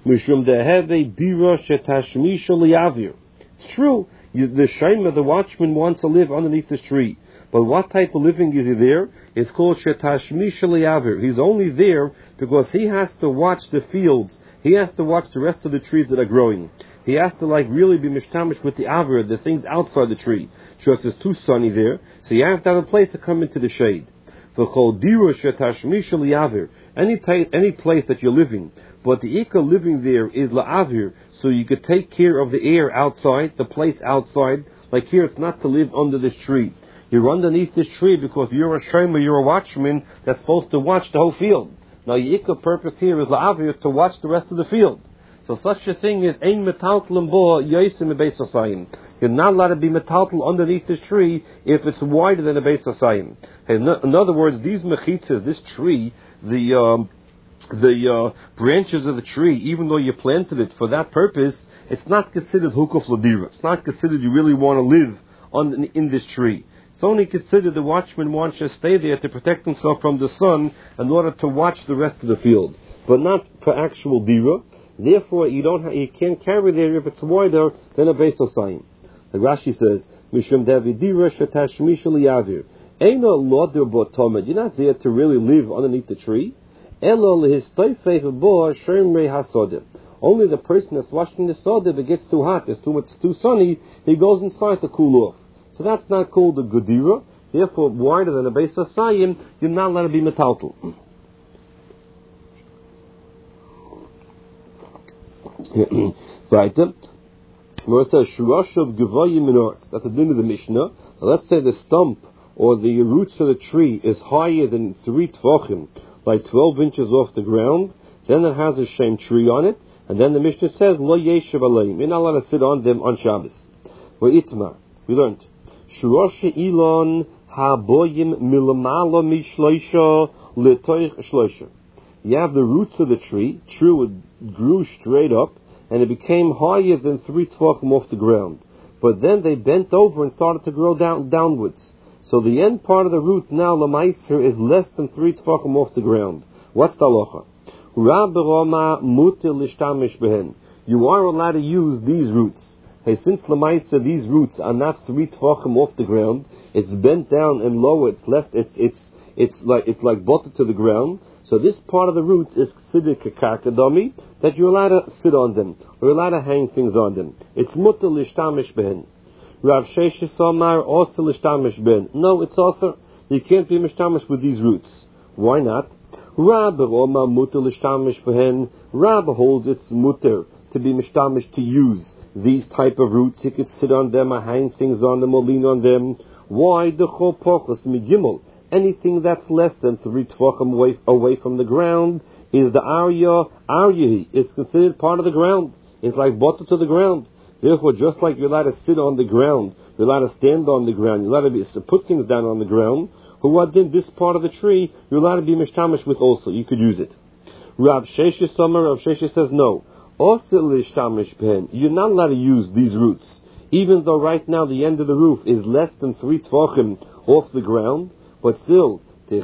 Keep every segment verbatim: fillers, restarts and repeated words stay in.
Mishum deheve bira shetashmisha liyavir. It's true. You, the shema, the watchman, wants to live underneath this tree. But what type of living is he there? It's called shetashmisha liyavir. He's only there because he has to watch the fields. He has to watch the rest of the trees that are growing. He has to like really be mishtamish with the avir, the things outside the tree. Just it's too sunny there, so you have to have a place to come into the shade. Any place, any place that you're living, but the ikka living there is la'avir, so you could take care of the air outside, the place outside. Like here, it's not to live under this tree. You're underneath this tree because you're a shomer, you're a watchman that's supposed to watch the whole field. Now, your ikka purpose here is la'avir, to watch the rest of the field. So such a thing is ein metaltlim bo yosim beis hasayim. You're not allowed to be metaltal underneath this tree if it's wider than a beis hasayim. In other words, these mechitzas, this tree, the um, the uh, branches of the tree, even though you planted it for that purpose, it's not considered hukuf ladira. It's not considered you really want to live on in this tree. It's only considered the watchman wants to stay there to protect himself from the sun in order to watch the rest of the field, but not for actual dira. Therefore, you don't ha- you can't carry there if it's wider than a beis hasayim. Like Rashi says, Mishum Davidira Shatashmisha Liyavir. Eino Loder Botomed. You're not there to really live underneath the tree. Elo Lehistoifei Bo Shemrei Hasodim. Only the person that's watching the soda, if it gets too hot, it's too much, it's too sunny, he goes inside to cool off. So that's not called a Gudira. Therefore, wider than a beis hasayim, you're not allowed to be metaltal. Right. Where it says Shurash of Gevayim Minarts. That's the din of the Mishnah. Now let's say the stump or the roots of the tree is higher than three tvachim, like twelve inches off the ground. Then it has a shem tree on it, and then the Mishnah says Lo Yeshiv Aleim. You're not allowed to sit on them on Shabbos. Where Itmar, we learned Shurash Ilon Haboyim Milamala Mishloisha Letoich Shloisha. You have the roots of the tree. True, it grew straight up, and it became higher than three tvachim off the ground. But then they bent over and started to grow down downwards. So the end part of the root now, Lamaiser, is less than three tvachim off the ground. What's the halacha? You are allowed to use these roots. Hey, since Lamaiser, these roots are not three tvachim off the ground, it's bent down and lower. It's left. It's it's it's like it's like butted to the ground. So this part of the roots is considered kakarkadami, that you're allowed to sit on them, or you're allowed to hang things on them. It's mutter lishtamish behen. Rav Sheshes Omar also lishtamish behen. No, it's also, you can't be mishtamish with these roots. Why not? Rabbi Omar mutter lishtamish behen. Rabbi holds it's mutter to be mishtamish, to use these type of roots. You could sit on them, or hang things on them, or lean on them. Why? The chol pokos migimel. Anything that's less than three tvachim away, away from the ground is the arya, aryahi. It's considered part of the ground. It's like butter to the ground. Therefore, just like you're allowed to sit on the ground, you're allowed to stand on the ground, you're allowed to, be, to put things down on the ground, who what then this part of the tree, you're allowed to be mishtamish with also. You could use it. Rav Sheshes Summer, Rav Sheshes says no. Also lishtamish ben. You're not allowed to use these roots. Even though right now the end of the roof is less than three tvachim off the ground, but still, since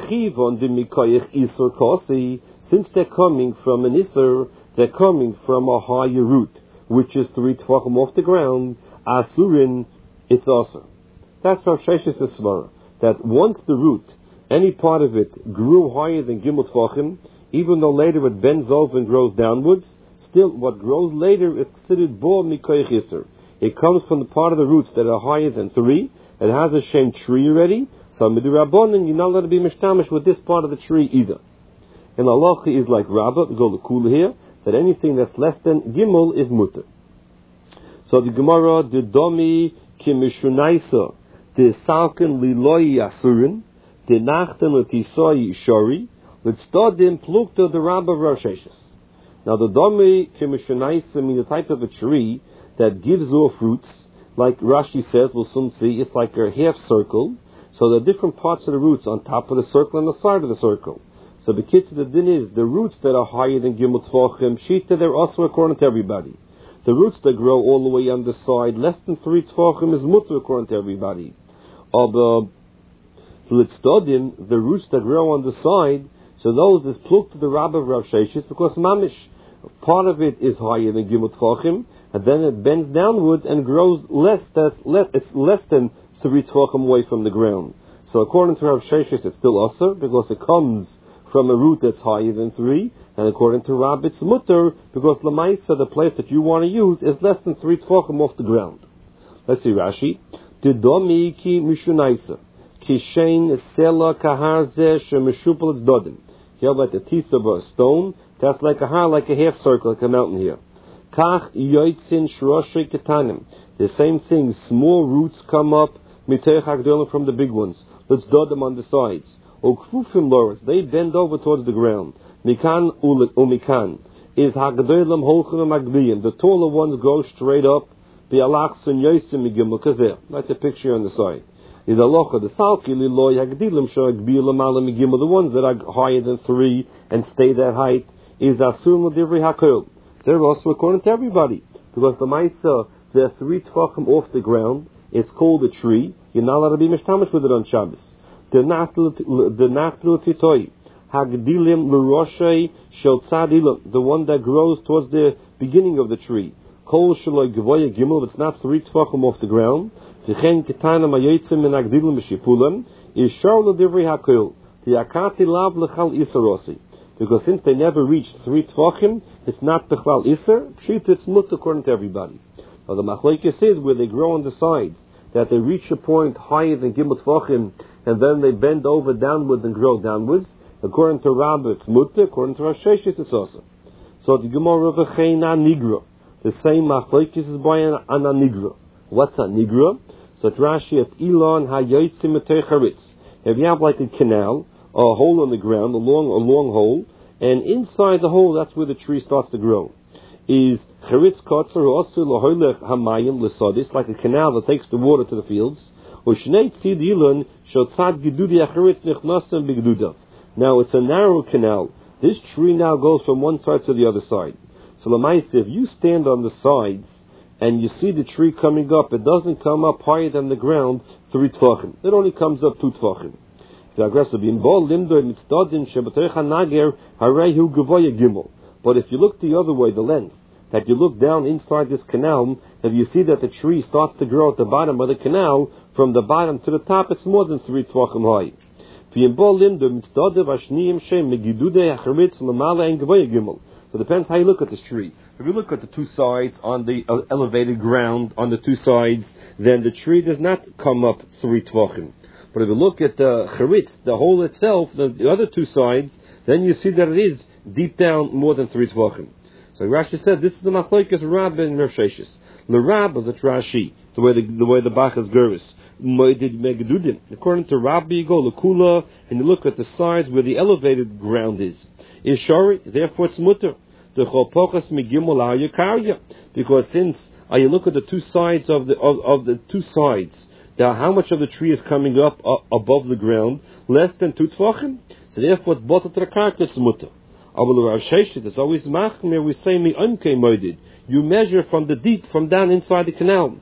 they're coming from an isser, they're coming from a higher root, which is three tvachim off the ground. Asurin, it's also. That's Rav Sheshes' svara. That once the root, any part of it, grew higher than gimel tvachim, even though later it bends over and grows downwards, still what grows later is considered bo mikoyach isser. It comes from the part of the roots that are higher than three. It has a shem tree already. So midirabbonin, you're not allowed to be mishtamish with this part of the tree either. And halacha is like Rabbah, we go to Kula here, that anything that's less than gimel is mutter. So the Gemara, the domi kimishunaisa, the salken liloi asurin, the nachten letisoi shori, with stodim plukta the Rabbah Rav Sheshes. Now the domi kimishunaisa means the type of a tree that gives off roots, like Rashi says, we'll soon see, it's like a half circle. So there are different parts of the roots on top of the circle and the side of the circle. So the kitzur the din is, the roots that are higher than gimel tvachim, shita, they're also according to everybody. The roots that grow all the way on the side, less than three tvachim, is mutter according to everybody. Of the the roots that grow on the side, so those is pluked to the Rabbah Rav Sheshes, because mamish, part of it is higher than Gimel Tvachim, and then it bends downwards and grows less, that's less it's less than three Tvachim away from the ground. So according to Rav Sheshes, it's still Asr, because it comes from a root that's higher than three, and according to Rab, it's Mutter, because Lamaisa, the place that you want to use, is less than three Tvachim off the ground. Let's see Rashi. Didomi ki mishunaisa. Kishain sela kahar zeh shemeshupel dodim. You have like the teeth of a stone, that's like a har, like a half circle, like a mountain here. Kach yoitzin shroshei ketanim. The same thing, small roots come up, mitech hagdolim from the big ones. Let's dot them on the sides. Okfufim loras, they bend over towards the ground. Mikan umikan is hagdolim holchem magbiyim. The taller ones go straight up. The alachsun yoitzin migimel kazeh, like the picture on the side. Is alocha the salki liloy hagdilim shagbilim alam migimel. The ones that are higher than three and stay that height is asum l'divrei hakol. They're also according to everybody, because the ma'isa, they're three tvachim off the ground. It's called a tree. You're not allowed to be mishtamish with it on Shabbos. The nachtlu titoi hagdilim l'roshei shel tzadilim, the one that grows towards the beginning of the tree. Kol shaloi gvoya gimel, if it's not three tvachim off the ground. V'chen ketana mayotzim min hagdilim b'shipulim is shar l'divrei hakol. The akati lav l'chal isarosi. Because since they never reached three tvachim, it's not bechlal iser. Pshit, it's mut according to everybody. Now the machlokes is where they grow on the sides, that they reach a point higher than gimel tvachim, and then they bend over downwards and grow downwards. According to Rabbah, it's mut. According to Rav Sheshes, it's also. So the Gemara of a nigra, the same machlokes is by an nigra. What's a nigra? So Rashi at Elon hayotzim charitz. If you have like a canal, a hole in the ground, a long, a long hole, and inside the hole, that's where the tree starts to grow. Is charitz kotzer also laholech hamayim l'sodis, like a canal that takes the water to the fields. Or shnei tzid ilan shotzad gedudi acharitz nichnasim b'gedudav. Now it's a narrow canal. This tree now goes from one side to the other side. So l'maisa, if you stand on the sides and you see the tree coming up, it doesn't come up higher than the ground three tvachim. It only comes up two tvachim. But if you look the other way, the length, that you look down inside this canal, and you see that the tree starts to grow at the bottom of the canal, from the bottom to the top, it's more than three tvachim high. So it depends how you look at this tree. If you look at the two sides on the uh, elevated ground, on the two sides, then the tree does not come up three tvachim. But if you look at the charitz, the hole itself, the, the other two sides, then you see that it is deep down more than three tvachim. So Rashi said this is the machlokes Rab and Rav Sheshes. The Rab is a Rashi, the way the, the way the Bach is gerus. According to Rabbi, you go lekula and you look at the sides where the elevated ground is. Is shari, therefore it's mutter. The chopokas migimol ayakarya, because since uh, you look at the two sides of the of, of the two sides. Now, how much of the tree is coming up uh, above the ground? Less than two tvachim. So therefore, it's bottle to the karkas mutter. Abul Rav Sheshes, it's always machmir. We say mi unke moedid. You measure from the deep, from down inside the canal.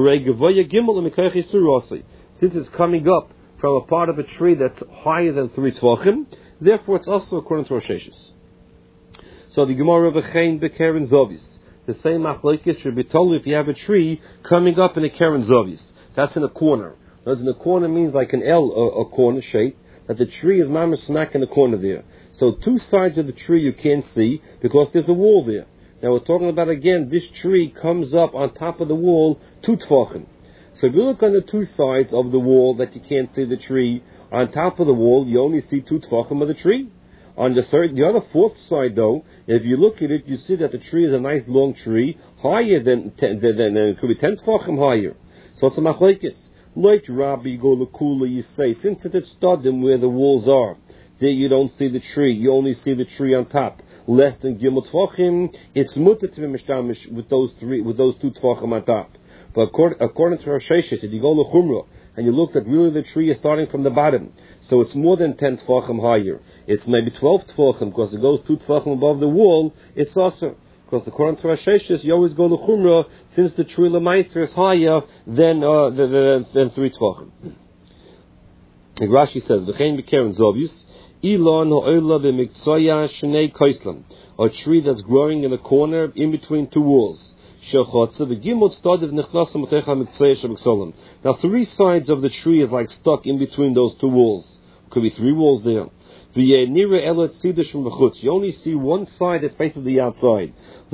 Since it's coming up from a part of a tree that's higher than three tvachim, therefore it's also according to Rav Sheshes. So the Gemara of a chen bekeren zovis. The same machlokes should be told if you have a tree coming up in a keren zovis. That's in a corner. Because in a corner means like an L, a, a corner shape, that the tree is mamish smack in the corner there. So two sides of the tree you can't see because there's a wall there. Now we're talking about again, this tree comes up on top of the wall two tvachim. So if you look on the two sides of the wall that you can't see the tree, on top of the wall you only see two tvachim of the tree. On the third, the other fourth side though, if you look at it, you see that the tree is a nice long tree, higher than, ten, than, than, than it could be ten tvachim higher. So it's a machlokes. Like Rabbi go lekula, you say, since it's studim where the walls are, there you don't see the tree, you only see the tree on top. Less than gimel tvachim, it's mutter to be mishtamish with those three, with those two tvachim on top. But according, according to Rav Sheshes, if you go lechumra and you look that really the tree is starting from the bottom, so it's more than ten tvachim higher. It's maybe twelve tvachim because it goes two tvachim above the wall. It's also. Because according to Rav Sheshes, you always go to Chumrah, since the tree Lemeister is higher than, uh, than, than, than three tvachim. And Rashi says, V'chein b'keren zovius, Elon ha'ola b'mikzoya shnei koislam, a tree that's growing in a corner in between two walls. Now three sides of the tree is like stuck in between those two walls. Could be three walls there. You only see one side that faces the outside.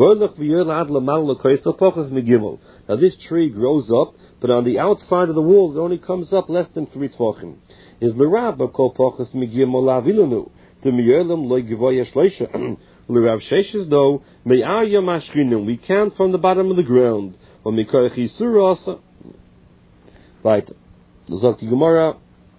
Now this tree grows up, but on the outside of the walls it only comes up less than three tvachim. Is l'rabba kol pachas migimol lavilanu to miyelim loy givoya shleisha. L'rav Sheshes though me'ar yamashkinim we count from the bottom of the ground. Or mikoyach yisur asa. Right. L'zok Gemara.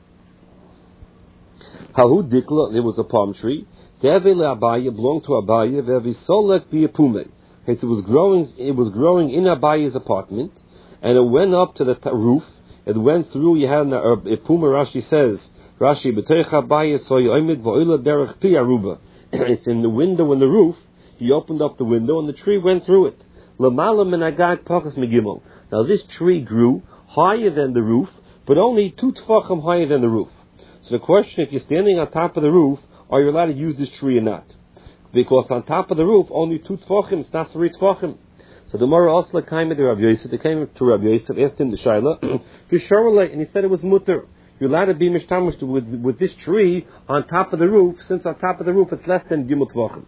Hahu dikla, there was a palm tree. Teve le'Abaye belonged to Abaye. Ve'visolek bi'apume. It was growing. It was growing in Abaye's apartment, and it went up to the t- roof. It went through. You had a puma. Rashi says, Rashi b'teich Abaye soyoimid v'oila derech pi aruba. It's in the window in the roof. He opened up the window, and the tree went through it. Lamala menagag pachas megimel. Now this tree grew higher than the roof, but only two tefachim higher than the roof. So the question: if you're standing on top of the roof, are you allowed to use this tree or not? Because on top of the roof, only two tefachim, it's not three tefachim. So the Gemara also came to Rav Yosef. They came to Rav Yosef, asked him the shaila, and he said it was mutter. You're allowed to be mishtamish with with this tree on top of the roof, since on top of the roof it's less than gimel tefachim.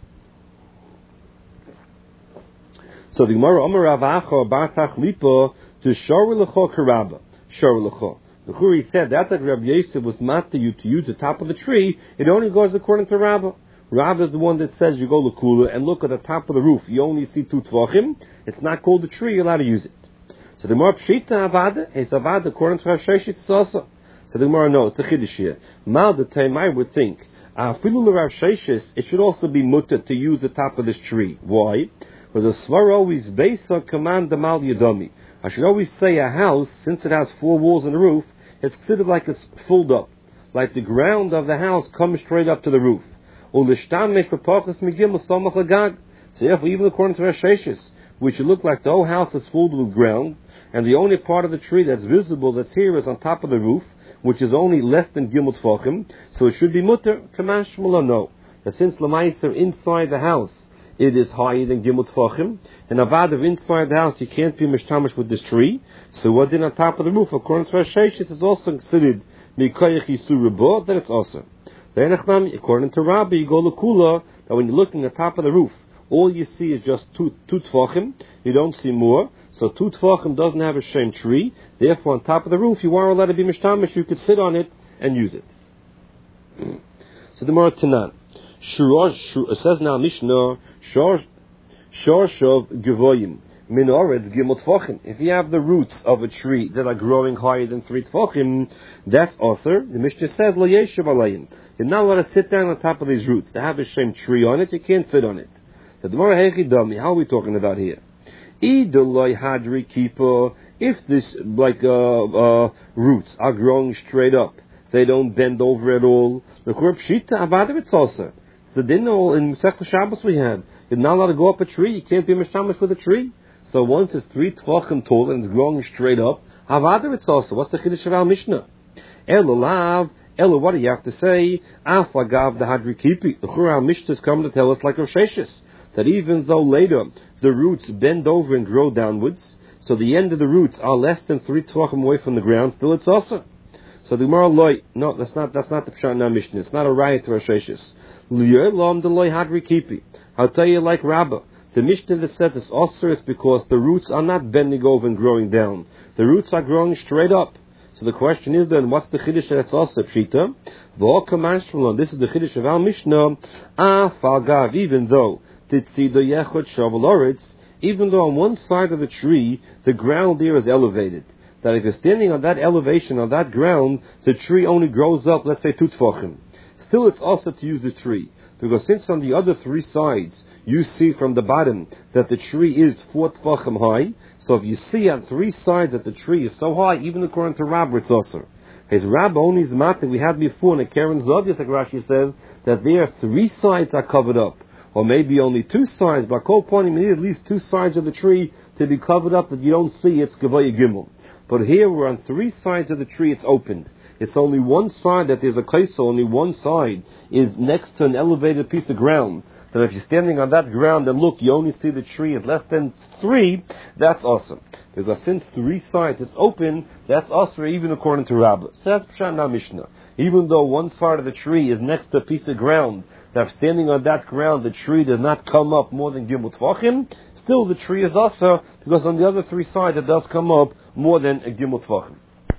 So the Gemara Amar Rav Acha Bartach Lipa to Shor Lecho Karaba Shor Lecho. The Churi said that that Rav Yosef was matter you to use the top of the tree. It only goes according to Rabbah. Rabbah is the one that says you go lekula and look at the top of the roof. You only see two tvachim. It's not called a tree. You're allowed to use it. So the Gemara Pshita Avada is Avada according to Rav Sheshet also. So the Gemara no, it's a chiddush here. Mal the time I would think afilu Rav Sheshet it should also be mutter to use the top of this tree. Why? Because a svar always based on command the mal yadami. I should always say a house, since it has four walls and a roof, it's considered like it's filled up. Like the ground of the house comes straight up to the roof. So therefore, even according to Rav Sheshes, which would look like the whole house is filled with ground, and the only part of the tree that's visible, that's here, is on top of the roof, which is only less than gimel tefachim, so it should be mutter, kamash shmula, no. That since Lamaiser inside the house, it is higher than gimel tefachim, and avad of inside the house, you can't be mishtamish with this tree, so what did on top of the roof, according to Rav Sheshes, is also considered mikoyach yisur rabah, that it's also. Then, according to Rabbi, you go lekula, that when you're looking at the top of the roof, all you see is just two two tefachim, you don't see more, so two tefachim doesn't have a shem tree, therefore on top of the roof, you are allowed to be mishtamish, you could sit on it and use it. So the Gemara Tanan, it says now Mishnah, Shorshov Gevoyim, Minoret Gimel Tfachim. If you have the roots of a tree that are growing higher than three Tfachim, that's also, the Mishnah says, Lo Yeshiv Alayim. You're not allowed to sit down on top of these roots. They have a same tree on it, you can't sit on it. So the Gemara Hechidami, how are we talking about here? Idoloi Hadri Kippur, if this, like, uh, uh, roots are growing straight up, they don't bend over at all, the Kurb Shita Avada it's also. So then in Masechta Shabbos we had, you're not allowed to go up a tree, you can't be mishtamish with a tree. So once it's three tvachim tall and it's growing straight up, Havada it's also. What's the chiddush of our Mishnah? Elulav, Elu, what do you have to say? Afagav the Hadri Kipi. The Chura Mishnah is coming to tell us like Rav Sheshes, that even though later the roots bend over and grow downwards, so the end of the roots are less than three tvachim away from the ground, still it's also. So the Gemara loy, no, that's not that's not the Pshat in our Mishnah. It's not a riot to Rav Sheshes. Li'olam the loy Hadri Kipi. I'll tell you like Rabbah. The Mishnah that says it's also is because the roots are not bending over and growing down. The roots are growing straight up. So the question is then, what's the chiddush that's also pshita? V'okamash this is the chiddush of our Mishnah. Afagav, even though titzido yechot shavaloritz, even though on one side of the tree the ground there is elevated, that if you're standing on that elevation on that ground, the tree only grows up, let's say two tefachim. Still, it's also to use the tree, because since on the other three sides you see from the bottom that the tree is four tefachim high, so if you see on three sides that the tree is so high, even according to Rabbah, it's also. His Rabbah only is matter we had before in the Karen Zovia, like Rashi says, that there three sides are covered up, or maybe only two sides, but Kol Ponim, you need at least two sides of the tree to be covered up that you don't see it's Gevaya Gimel. But here we're on three sides of the tree, it's opened. It's only one side that there's a kaisa, only one side is next to an elevated piece of ground. That if you're standing on that ground and look, you only see the tree is less than three, that's awesome. Because since three sides is open, that's awesome even according to Rabbah. So that's Pshat na Mishnah. Even though one side of the tree is next to a piece of ground, that standing on that ground, the tree does not come up more than Gimel Tvachim, still the tree is also, because on the other three sides it does come up more than a Gimel Tvachim.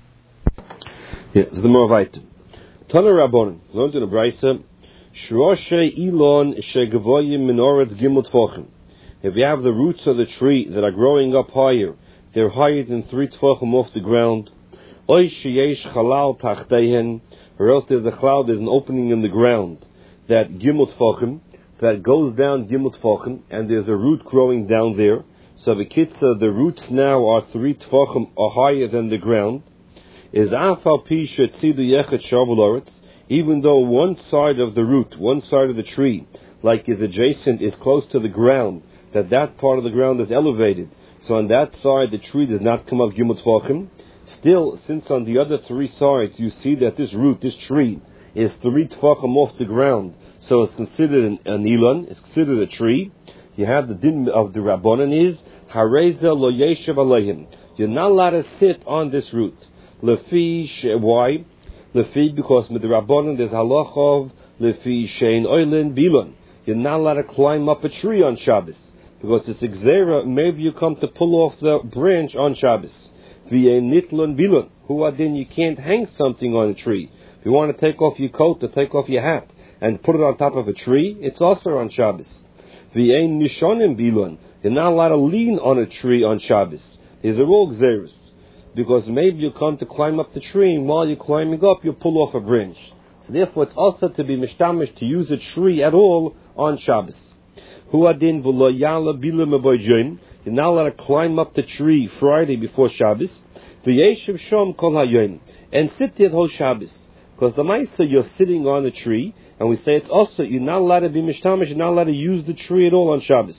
Yeah, so the more item. Tana Rabbanan, learned in the Brisa, Shroshe Elon Shegavoyim Minoret Gimel Tvachim. If you have the roots of the tree that are growing up higher, they're higher than three Tvachim off the ground. Oy Sheyesh Chalal Tachtehen, or else there's a cloud, there's an opening in the ground, that Gimel Tvachim, that goes down Gimel Tvachim, and there's a root growing down there. So the kitzah, the roots now are three Tvachim, are higher than the ground. Is Afal Pi Shetzidu Yechet Shavul Oretz, even though one side of the root, one side of the tree, like is adjacent, is close to the ground, that that part of the ground is elevated. So on that side the tree does not come up Gimel Tvachim. Still, since on the other three sides you see that this root, this tree, is three Tvachim off the ground, so it's considered an, an Elon, it's considered a tree. You have the din of the Rabbanan is, Hareza lo yeshev aleihim. You're not allowed to sit on this root. Lefi, why? Lefi, because with the Rabbanan there's halachov, lefi shein oilin bilon. You're not allowed to climb up a tree on Shabbos, because it's a gzera, maybe you come to pull off the branch on Shabbos. V'ye nitlon bilon. Who adin, you can't hang something on a tree. If you want to take off your coat or take off your hat and put it on top of a tree, it's also on Shabbos. V'ye nishonim bilon. You're not allowed to lean on a tree on Shabbos. These are all gzeras. Because maybe you come to climb up the tree, and while you're climbing up, you pull off a branch. So therefore, it's also to be mishtamish, to use a tree at all on Shabbos. Hu adin v'lo yala bila meboyjim. You're not allowed to climb up the tree Friday before Shabbos. V'yeshiv shom kol hayoim. And sit there the whole Shabbos. Because the Maisa, you're sitting on the tree, and we say it's also, you're not allowed to be mishtamish, you're not allowed to use the tree at all on Shabbos.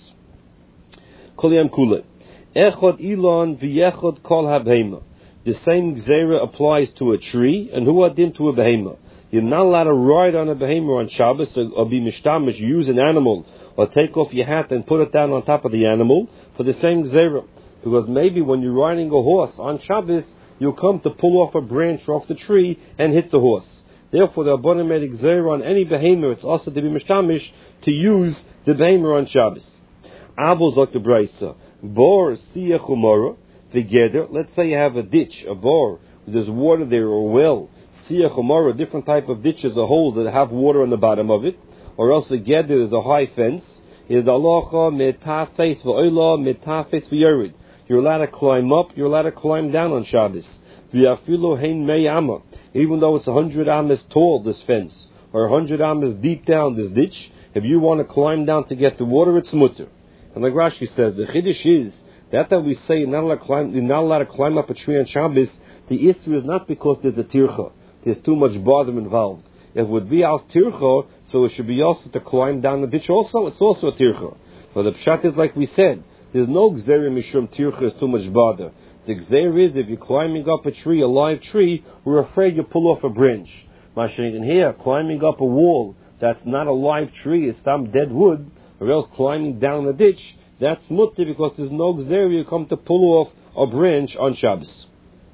Kol yam kule. Echod ilon v'yechod kol ha-behema. The same gzera applies to a tree, and hu adin to a behema. You're not allowed to ride on a behema on Shabbos, or, or be mishtamish, use an animal, or take off your hat and put it down on top of the animal, for the same gzera. Because maybe when you're riding a horse on Shabbos, you'll come to pull off a branch off the tree and hit the horse. Therefore, the Rabbanan made a gzera on any behema, it's also to be mishtamish, to use the behema on Shabbos. Abel zok the Brisa. Bor siyach umara v'geder. Let's say you have a ditch, a bor, there's water there, or a well. Siyach umara, different type of ditches, a hole that have water on the bottom of it. Or else the geder is a high fence. Is the halacha metafes v'oila metafes v'yorid. You're allowed to climb up, you're allowed to climb down on Shabbos. V'yafilu hein mei amma. Even though it's a hundred amas tall, this fence, or a hundred amas deep down, this ditch, if you want to climb down to get the water, it's mutter. And like Rashi says, the chiddush is that that we say you're not allowed to climb, you're not allowed to climb up a tree on Shabbos. The issue is not because there's a tircha, there's too much bother involved. If it would be al tircha, so it should be also to climb down the ditch. Also, it's also a tircha. But the pshat is like we said, there's no gzera mishum tircha is too much bother. The gzera is if you're climbing up a tree, a live tree, we're afraid you pull off a branch. Mashiach in here, climbing up a wall that's not a live tree, it's some dead wood, or else climbing down a ditch, that's mutter because there's no gzera you come to pull off a branch on Shabbos.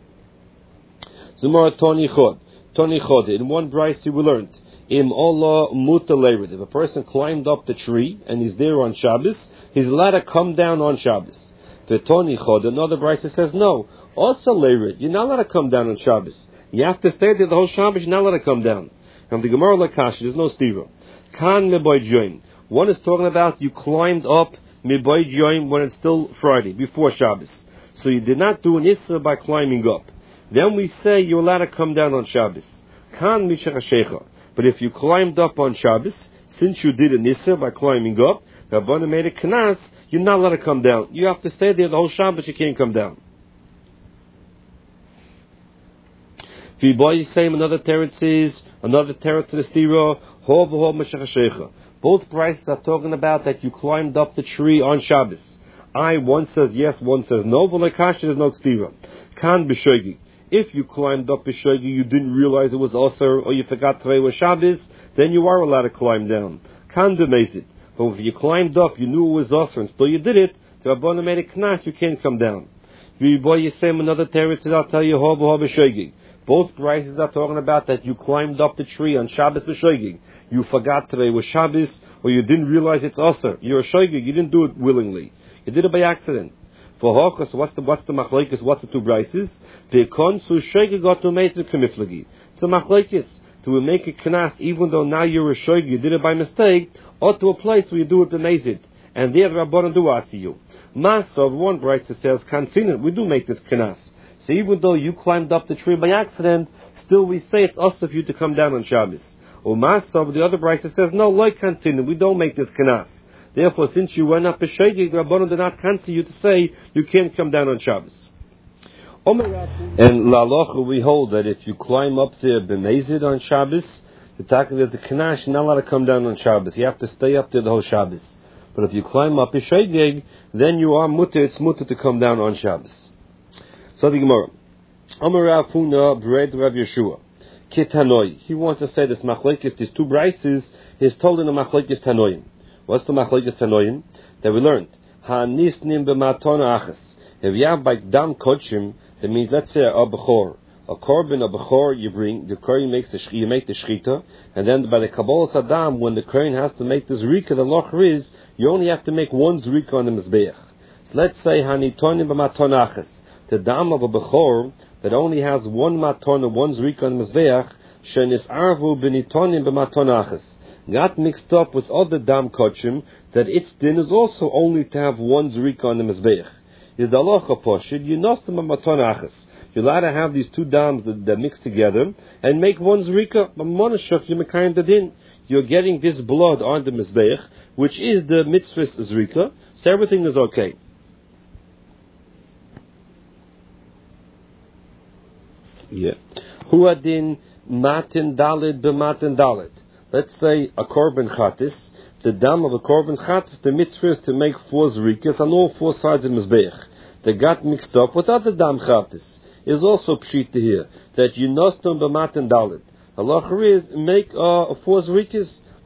Zumar Toni Chod. Toni Chod. In one brayse we learned, Im Allah mutter leirid. If a person climbed up the tree and he's there on Shabbos, he's allowed to come down on Shabbos. The Toni Chod. Another brayse says no. Also leirid. You're not allowed to come down on Shabbos. You have to stay there the whole Shabbos. You're not allowed to come down. From the Gemara Lakash, there's no stira. Kan meboy join. One is talking about you climbed up Miboy Joim when it's still Friday, before Shabbos. So you did not do an Issa by climbing up. Then we say you're allowed to come down on Shabbos. Kan Mishach HaShecha. But if you climbed up on Shabbos, since you did an Issa by climbing up, Rabbanan made a Knas, you're not allowed to come down. You have to stay there the whole Shabbos, you can't come down. V'boy same another teretz is, another teretz to the stira, Ho v'ho Mishach HaShecha. Both prices are talking about that you climbed up the tree on Shabbos. I, one says yes, one says no, but like Kasha, there's no ktira. Kan b'shogi. If you climbed up B'Shoigi, you didn't realize it was Osir, or you forgot today was Shabbos, then you are allowed to climb down. Kandamazit. But if you climbed up, you knew it was Osir, and still you did it, the Rabbana made a knas, you can't come down. Another teretz says, I'll tell you, Hobo Hobo B'Shoigi. Both prices are talking about that you climbed up the tree on Shabbos B'Shoigi. You forgot today was Shabbos, or you didn't realize it's Osir. You're a Shoigi, you didn't do it willingly. You did it by accident. For Hokas, what's the what's the machlokes? What's the two brises? The konsu Shoigi got to make the kamiflagi. It's a machlokes to make a knas, even though now you're a Shoigi, you did it by mistake, or to a place where you do it b'mezid, and there the Rabbanan do ask you. Mas of one bride says kansinan, we do make this knas. So even though you climbed up the tree by accident, still we say it's us of you to come down on Shabbos. Or mas of the other bride says no, like kansinan, we don't make this knas. Therefore, since you went up a shegi, the Rabbanan did not cancel you to say you can't come down on Shabbos. And la'alocha, we hold that if you climb up there b'mezid on Shabbos, the taka there's a knash, you're not allowed to come down on Shabbos. You have to stay up there the whole Shabbos. But if you climb up a shegi, then you are mutter. It's mutter to come down on Shabbos. So the Gemara, Amar Rav Huna b'red Rav Yeshua Kitanoi. He wants to say this machlekes, these two brises, is told in the machlekes Tanoim. What's the machlekes Tanoim that we learned? Hanisnim b'maton achas. If you have by dam kochim, that means let's say a bechor, a korban, a bechor you bring, the kohen makes the you make the shchita, and then by the kabbalah sadam, when the kohen has to make the zrika, the locher is you only have to make one zrika on the mizbeach. So let's say hanitonim b'maton achas, the dam of a bechor that only has one maton and one zrika on the mizbeach, shenis arvu b'nitonim b'maton achas, got mixed up with other dam kochim, that its din is also only to have one zrika on the mizbeach. Is the halacha poshid, you nostim b'maton achas. You're allowed to have these two dams that, that mix together and make one zrika. You're getting this blood on the mizbeach, which is the mitzvah zrika, so everything is okay. Yeah. Huadin matin dalit b'matin dalit. Let's say a korban chatis. The dam of a korban chatis, the mitzvah is to make four zrikas on all four sides of mizbeach. They got mixed up with other dam chatis. Is also pshita here that you nostum b'matin dalit. The lacher is make uh, four zrikas.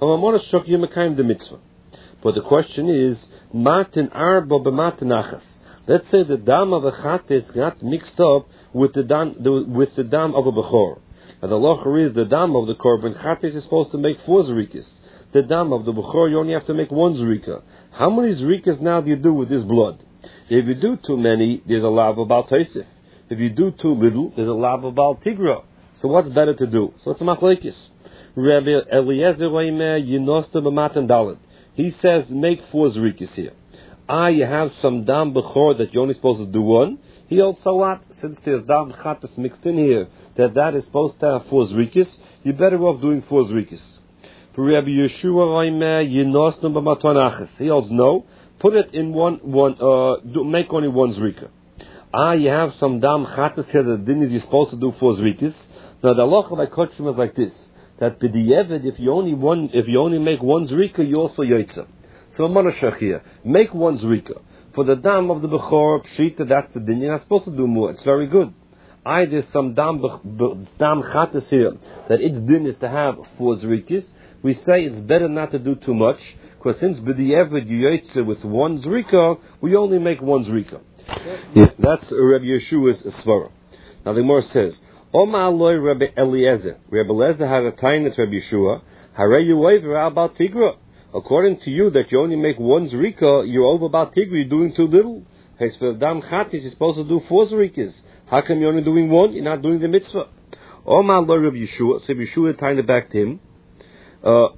The mitzvah. But the question is matin arba b'matin achas. Let's say the dam of a chatis got mixed up with the dam the, with the dam of a bechor. And the lacher is the dam of the korban chatis is supposed to make four zrikas. The dam of the bechor you only have to make one zrika. How many zrikas now do you do with this blood? If you do too many, there's a lav about Tosef. If you do too little, there's a lav about Tigra. So what's better to do? So it's a machlekes. Rabbi Eliezer Yinosta b'matan dalet. He says make four zrikas here. Ah, you have some dam bechor that you're only supposed to do one. He also what? Since there's dam chatas mixed in here, that that is supposed to have four zrikas, you're better off doing four zrikas. For Rabbi Yeshua Yinosta b'maton achas. He also no. Put it in one, one, uh, do, make only one zrika. Ah, you have some dam chatas here that din is you're supposed to do four zrikas. Now the halacha by kochim is like this: that b'di'evid, if you only one, if you only make one zrika, you also yotza. So a manashach here, make one zrika for the dam of the bechor pshita. That's the din. You're not supposed to do more. It's very good. I there's some dam dam chatas here that its din is to have four zrikas. We say it's better not to do too much. Because since b'di'evid you yotze with one zrika, we only make one zrika. Yeah, that's Rabbi Yeshua's svara. Now the Gemara says, Oma aloi Rabbi Eliezer. Rabbi Eliezer had a time at Rabbi Yeshua. Harei you over about Tigra. According to you, that you only make one zrika, you're over about Tigra. You're doing too little. Hey, for dam chatis, you're supposed to do four zrikas. How come you're only doing one? You're not doing the mitzvah. Oma aloi Rabbi Yeshua. So Rabbi Yeshua tied it back to him. Uh,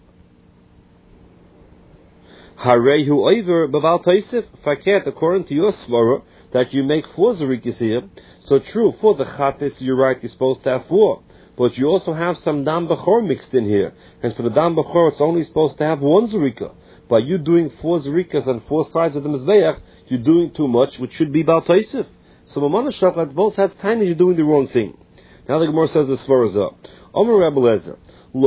Harehu over b'val Tosef. Faket, according to your svara, that you make four zrikas here. So true, for the chatis, you're right, you're supposed to have four. But you also have some dam bechor mixed in here. And for the dam bechor, it's only supposed to have one zrika. By you doing four zrikas on four sides of the mizbeach, you're doing too much, which should be b'al Tosef. So Mamana Shachlat both has time that you're doing the wrong thing. Now the Gemara says the svara is up. Omer Rabbi Eliezer.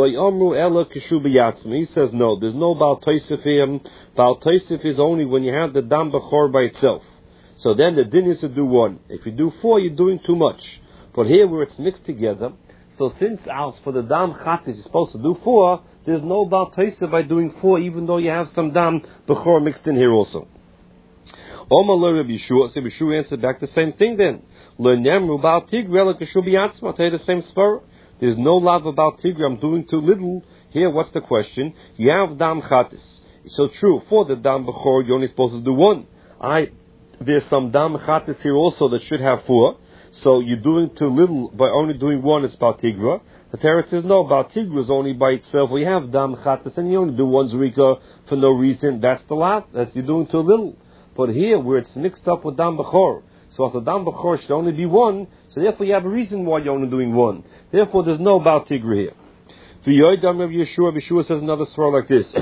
He says no, there's no Baal Tosef here. Baal Tosef is only when you have the dam bechor by itself. So then the din is to do one. If you do four, you're doing too much. But here where it's mixed together, so since out for the dam chatis you're supposed to do four, there's no bal taisa by doing four, even though you have some dam bechor mixed in here also. Omar le Rabbi Yeshua, so Rabbi Yeshua answered back the same thing then. Le nemru bal tigre le kashu biyatzma. I'll tell you the same spur. There's no love about tigre. I'm doing too little. Here, what's the question? You have dam chatis. So true, for the dam bechor, you're only supposed to do one. I, there's some dam chatis here also that should have four. So you're doing too little by only doing one is bal tigra. The Torah says no, bal tigra is only by itself. We have dam chatis and you only do one zrika for no reason. That's the lot. That's you're doing too little. But here, where it's mixed up with dam bechor, so if the dam bechor should only be one, so therefore you have a reason why you're only doing one. Therefore, there's no bal tigra here. V'yoydam Rav Yeshua, Yeshua says another story like this.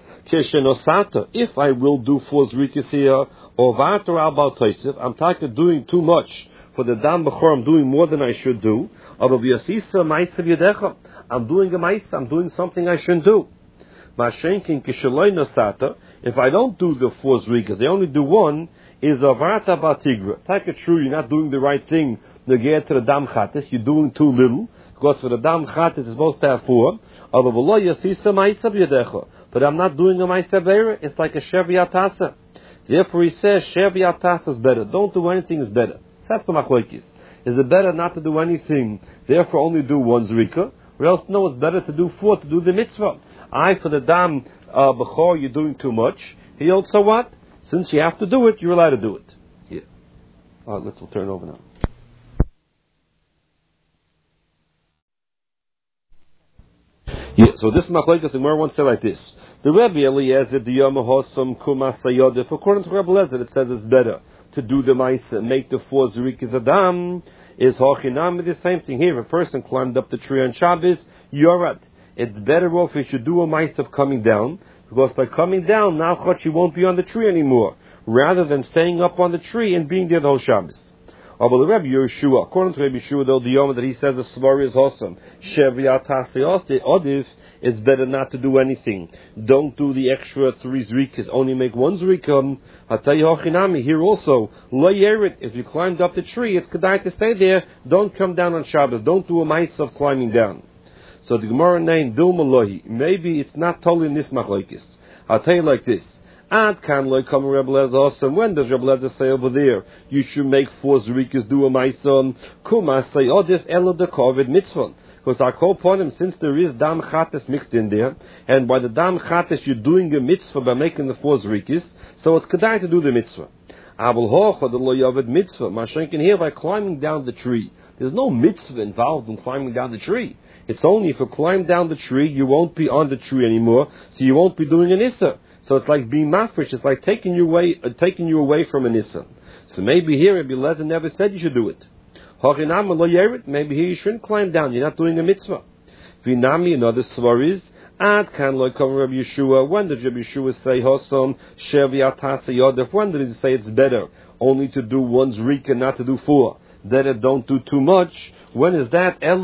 If I will do four zrikas here, or vater al bal taisif, I'm talking doing too much for the dam bechor. I'm doing more than I should do. I'm doing a ma'isa. I'm doing something I shouldn't do. If I don't do the four zrikas, I only do one, is avarta batigra. Take it true, you're not doing the right thing to get to the dam chatis, you're doing too little, because for the dam chatis is supposed to have four. But I'm not doing a ma'isa beira, it's like a sheviatasa. Therefore he says, sheviatasa is better. Don't do anything is better. That's the machlokes. Is it better not to do anything, therefore only do one zrika? Or else, no, it's better to do four, to do the mitzvah. I, for the dam uh, bechor, you're doing too much. He also what? Since you have to do it, you're allowed to do it. Yeah. Uh, let's we'll turn over now. Yeah, so this machlokes, the Gemara once said like this. The Rebbe Eliezer, the Yomahosam Kumas Sayodif, according to Rebbe Eliezer, it says it's better to do the ma'isa, make the four zrikas adam, is hochinam, the same thing here. If a person climbed up the tree on Shabbos, yorad. It's better off if you do a ma'isa of coming down, because by coming down, now you won't be on the tree anymore, rather than staying up on the tree and being there the whole Shabbos. But the Rebbe Yeshua, according to Rebbe Yeshua, though the Yom that he says the svar is awesome, sheviatase odif, it's better not to do anything. Don't do the extra three zrikas, only make one zrika. Hatayochinami, here also, lo yerit, if you climbed up the tree, it's kedai to stay there, don't come down on Shabbos, don't do a ma'isa of climbing down. So the Gemara named Dilmalohi, maybe it's not totally in this machlokes. I'll tell you like this. Ad kan loy come Rebbe Eliezer awesome. When does Rebbe Eliezer say over there, you should make four zrikas, do a ma'isa, kumas say odif elo de kovid mitzvah. Because I call upon him, since there is dam chatas mixed in there, and by the dam chatas you're doing a mitzvah by making the four zrikas, so it's kedai to do the mitzvah. Abel hoch the lo yavid mitzvah. Mashenkin here by climbing down the tree. There's no mitzvah involved in climbing down the tree. It's only if you climb down the tree, you won't be on the tree anymore, so you won't be doing an issa. So it's like being mafresh. It's like taking you away, uh, taking you away from an issa. So maybe here Rabbi Eliezer never said you should do it. Maybe here you shouldn't climb down. You're not doing a mitzvah. Vinami, another svar is Ad kan lo come Rabbi Yeshua. When did Rabbi Yeshua say Hosom sheviatase yodef? When did he say it's better only to do one zrika, not to do four? That it don't do too much. When is that?